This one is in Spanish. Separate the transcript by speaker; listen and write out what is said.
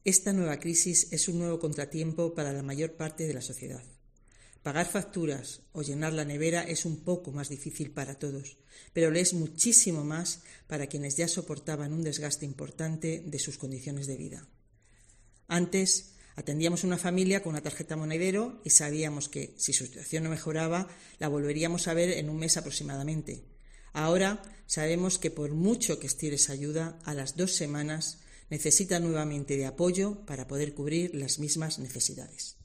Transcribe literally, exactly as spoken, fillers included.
Speaker 1: Esta nueva crisis es un nuevo contratiempo para la mayor parte de la sociedad. Pagar facturas o llenar la nevera es un poco más difícil para todos, pero lo es muchísimo más para quienes ya soportaban un desgaste importante de sus condiciones de vida. Antes atendíamos una familia con una tarjeta monedero y sabíamos que, si su situación no mejoraba, la volveríamos a ver en un mes aproximadamente. Ahora sabemos que por mucho que estires ayuda, a las dos semanas necesita nuevamente de apoyo para poder cubrir las mismas necesidades.